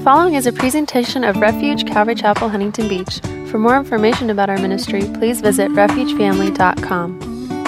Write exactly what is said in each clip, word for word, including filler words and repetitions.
following is a presentation of Refuge Calvary Chapel, Huntington Beach. For more information about our ministry, please visit refuge family dot com.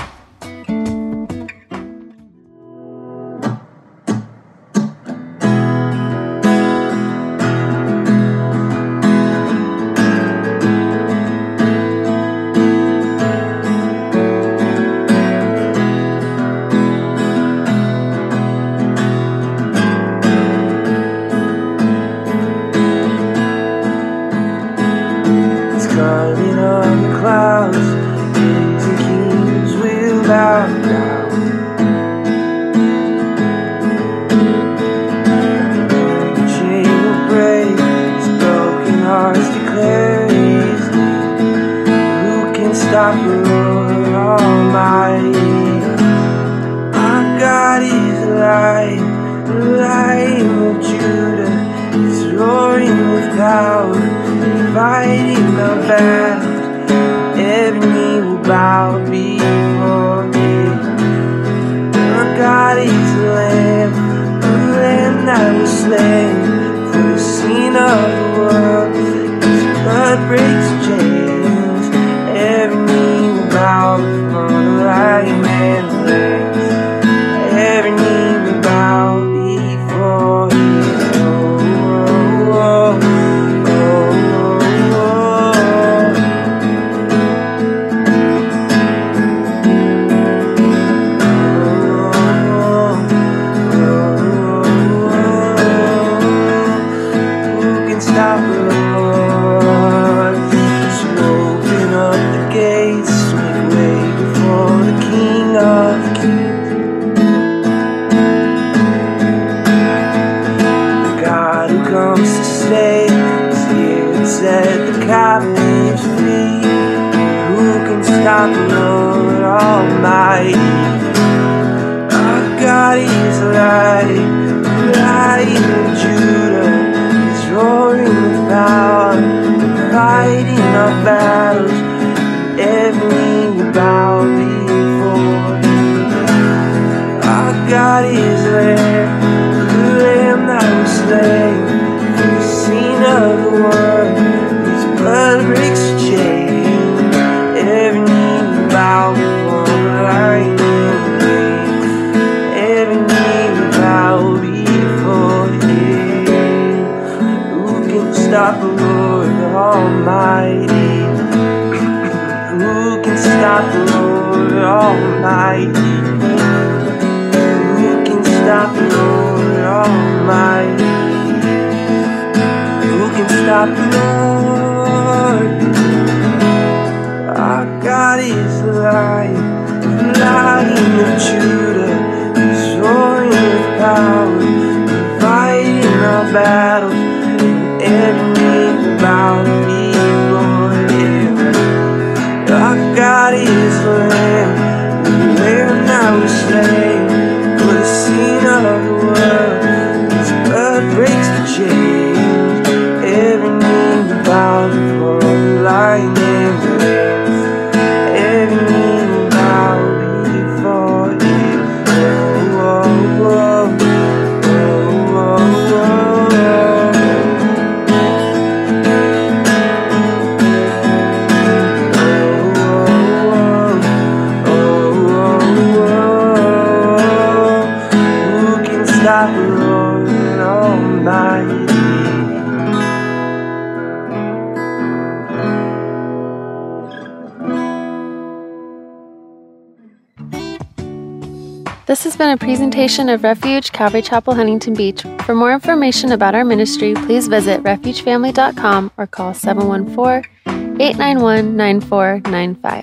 This has been a presentation of Refuge Calvary Chapel, Huntington Beach. For more information about our ministry, please visit refuge family dot com or call seven one four, eight nine one, nine four nine five.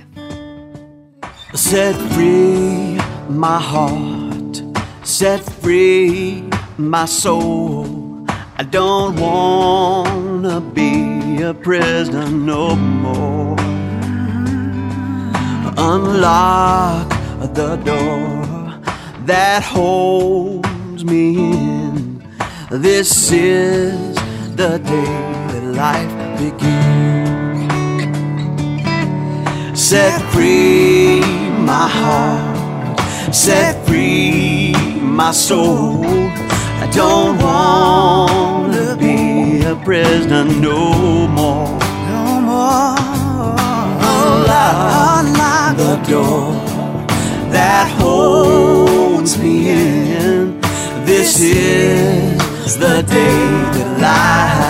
Set free my heart, set free my soul. I don't want to be a prisoner no more. Unlock the door that holds me in. This is the day that life begins. Set free my heart, set free my soul. I don't want to be no more. No more. Unlock, unlock the door that holds me in. This is the day that lies.